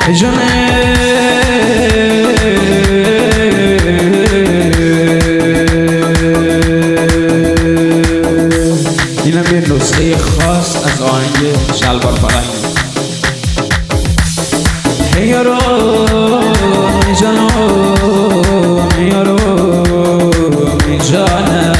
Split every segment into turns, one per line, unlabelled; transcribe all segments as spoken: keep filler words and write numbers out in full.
ای جانه اینم یه نسخه خاص از آهنگ شلوار فرنگی. ای یارو ای جانو ای یارو ای جانم،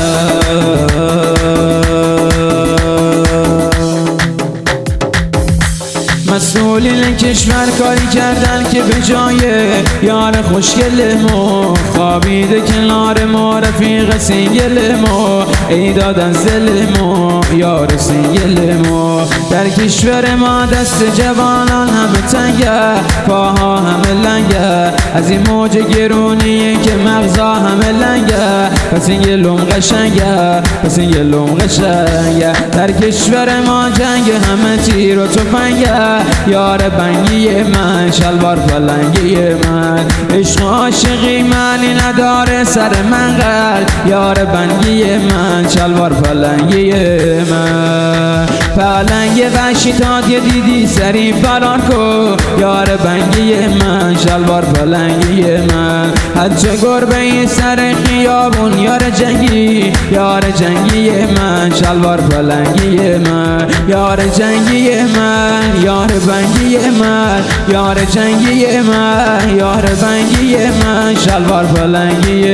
مسئولین کشور کاری کردن که به جای یار خوشگل ما خوابیده کنار ما رفیق سینگل ما، ای دادن زل ما یار سینگل ما. در کشور ما دست جوانان همه تنگه، پاها همه لنگه، از این موج گرونیه که مغزا همه لنگه. پس این گلوم قشنگه، پس این گلوم قشنگه. در کشور ما جنگ همه تیر و تفنگه، یار بنگی من شلوار پلنگی من. عشق عاشقی منی نداره سر من قلب، یار بنگی من شلوار پلنگی من. پلنگ وحشی تا که دیدی سری فرار کن، یار بنگی من شلوار پلنگی من. حج گربه سر خیابون یار جنگی، یار جنگی من شلوار پلنگی من. یار جنگی من یار بنگی من، یار جنگی من یار بنگی من شلوار پلنگی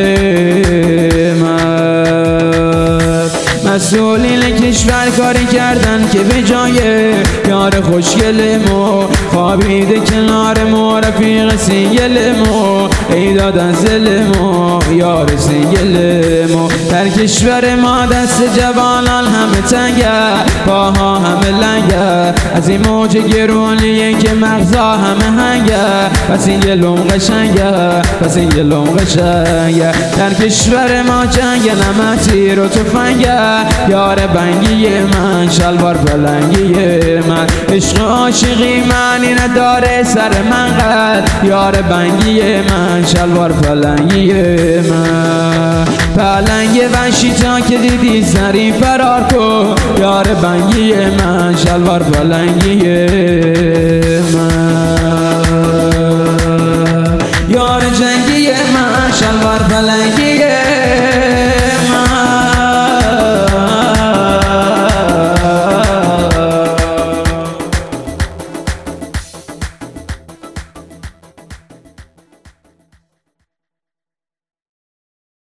من. مسئولین کشور کاری کردن که به جای یار خوشگل ما خوابیده کنار ما رفیق سینگل ما، ای دادن زل ما یار سینگل ما. در کشور ما دست جوانان همه تنگه، پاها همه لنگه، از این موج گرونیه که مغزا همه هنگه. پس این گلوم قشنگه، پس این گلوم قشنگه. در کشور ما جنگ نمه تیر و تفنگه، یار بنگی من شلوار پلنگی من. عشق عاشقی منی نداره سر من قلب، یار بنگی من شلوار پلنگی من. پلنگ وحشی تا که دیدی سری فرار کن، یار بنگی من شلوار پلنگی من. یار جنگی من شلوار پلنگی